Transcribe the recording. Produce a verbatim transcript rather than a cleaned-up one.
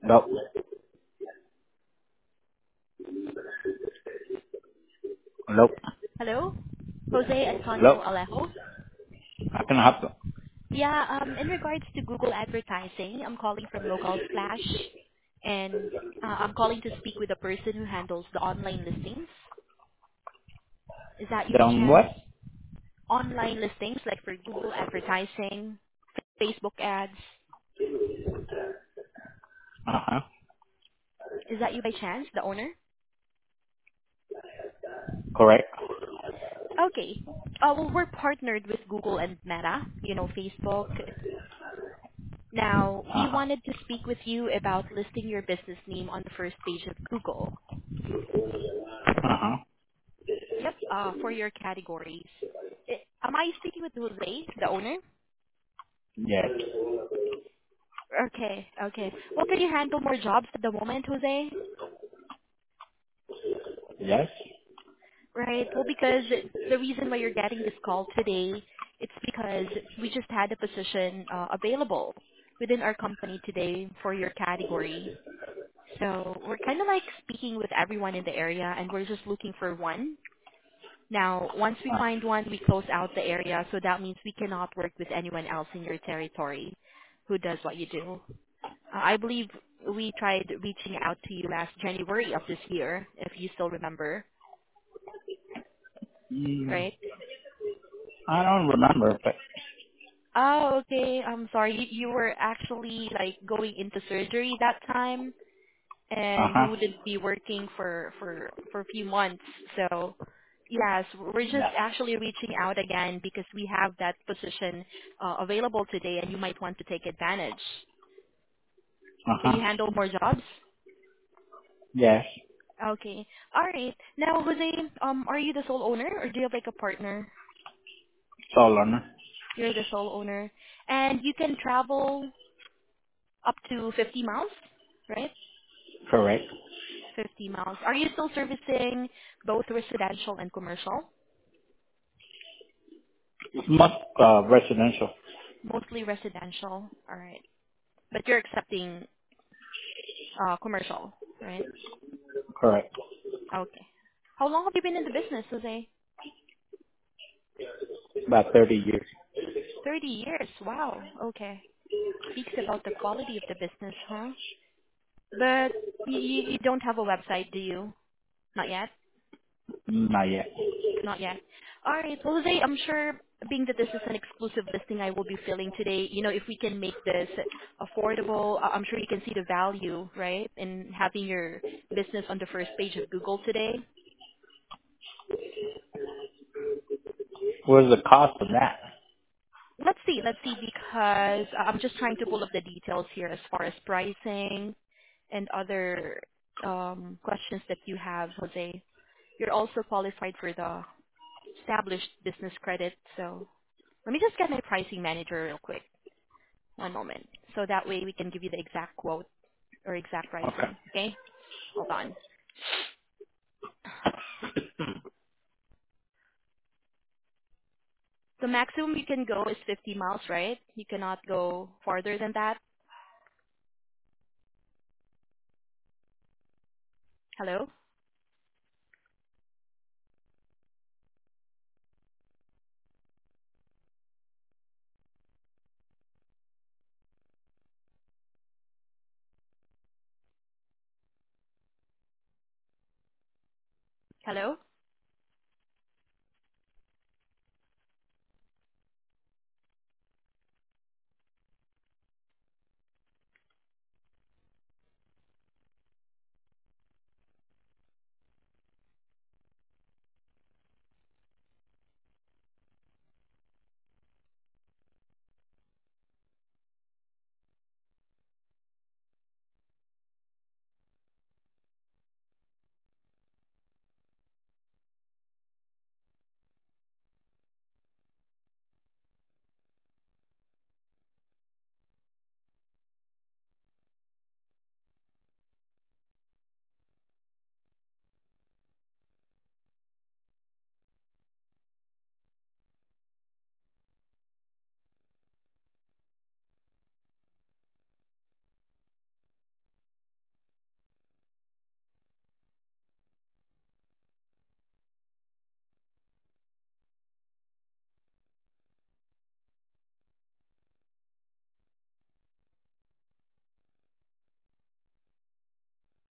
Hello. Hello. Hello? Jose Hello. Antonio Alejo? How can I help you? Yeah, um, in regards to Google advertising, I'm calling from Local Splash, and uh, I'm calling to speak with the person who handles the online listings. Is that you by Down chance? what? Online listings, like for Google advertising, Facebook ads. Uh huh. Is that you by chance, the owner? Correct. Okay. Uh, well, we're partnered with Google and Meta, you know, Facebook. Now, Uh we huh. wanted to speak with you about listing your business name on the first page of Google. Uh huh. Yep, uh, for your categories. I- Am I speaking with Jose, the owner? Yes. Okay, okay. Well, can you handle more jobs at the moment, Jose? Yes. Right. Well, because the reason why you're getting this call today, it's because we just had a position uh, available within our company today for your category. So we're kind of like speaking with everyone in the area, and we're just looking for one. Now, once we Uh find one, we close out the area, so that means we cannot work with anyone else in your territory who does what you do. Uh, I believe we tried reaching out to you last January of this year, if you still remember, mm, right? I don't remember, but Oh, okay. I'm sorry. You, you were actually like going into surgery that time, uh and huh. you wouldn't be working for for for a few months. So, yes, we're just Yeah. actually reaching out again because we have that position uh, available today, and you might want to take advantage. Uh Can huh. you handle more jobs? Yes. Okay. All right. Now, Jose, um, are you the sole owner, or do you have like a partner? Sole owner. You're the sole owner, and you can travel up to fifty miles, right? Correct. fifty miles. Are you still servicing both residential and commercial? Most uh, residential. Mostly residential. All right. But you're accepting uh, commercial, right? Correct. Okay. How long have you been in the business, Jose? About thirty years. thirty years. Wow. Okay. Speaks about the quality of the business, huh? But you, you you don't have a website, do you? Not yet? Not yet. Not yet. All right. Well, Jose, I'm sure being that this is an exclusive listing I will be filling today, you know, if we can make this affordable, I- I'm sure you can see the value, right, in having your business on the first page of Google today. What's the cost of that? Let's see, let's see, because I'm just trying to pull up the details here as far as pricing and other um, questions that you have, Jose. You're also qualified for the established business credit, so let me just get my pricing manager real quick. One moment. So that way we can give you the exact quote or exact Okay. pricing. Okay? Hold on. The maximum you can go is fifty miles, right? You cannot go farther than that. Hello? Hello?